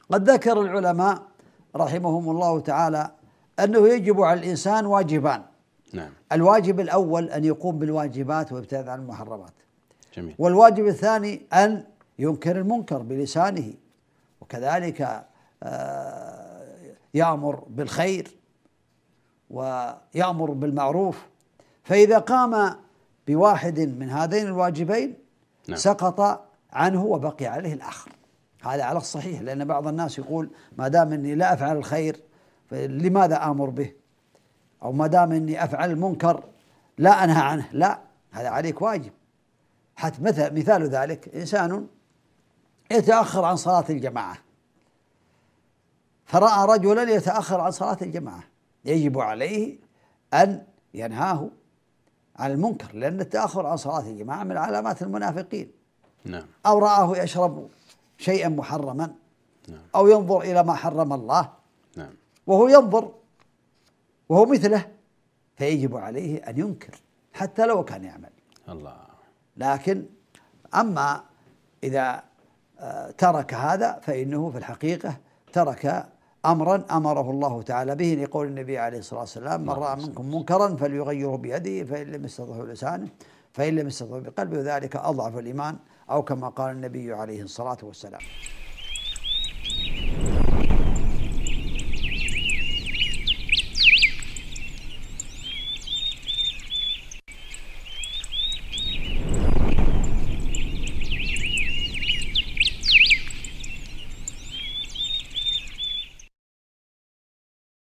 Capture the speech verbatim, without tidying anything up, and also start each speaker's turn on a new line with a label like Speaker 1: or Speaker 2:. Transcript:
Speaker 1: قد ذكر العلماء رحمهم الله تعالى أنه يجب على الإنسان واجبان.
Speaker 2: نعم.
Speaker 1: الواجب الأول أن يقوم بالواجبات ويبتعد عن المحرمات.
Speaker 2: جميل.
Speaker 1: والواجب الثاني أن ينكر المنكر بلسانه، وكذلك يأمر بالخير ويأمر بالمعروف. فإذا قام بواحد من هذين الواجبين
Speaker 2: نعم.
Speaker 1: سقط عنه وبقي عليه الآخر. هذا على الصحيح، لأن بعض الناس يقول ما دام أني لا أفعل الخير لماذا آمر به، أو ما دام أني أفعل المنكر لا أنهى عنه. لا، هذا عليك واجب. حتى مثل مثال ذلك إنسان يتأخر عن صلاة الجماعة، فرأى رجلا يتأخر عن صلاة الجماعة، يجب عليه أن ينهاه عن المنكر، لأن التأخر عن صلاة الجماعة من علامات المنافقين.
Speaker 2: نعم.
Speaker 1: أو رآه يشرب شيئا محرما،
Speaker 2: نعم.
Speaker 1: أو ينظر إلى ما حرم الله،
Speaker 2: نعم.
Speaker 1: وهو ينظر وهو مثله، فيجب عليه أن ينكر حتى لو كان يعمل.
Speaker 2: الله.
Speaker 1: لكن أما إذا ترك هذا فإنه في الحقيقة ترك أمرا أمره الله تعالى به، لقول النبي عليه الصلاة والسلام: من رأى منكم منكرا فليغيره بيده، فإن لم يستطع بلسانه، فإن لم يستطع بقلبه، وذلك أضعف الإيمان، أو كما قال النبي عليه الصلاة والسلام.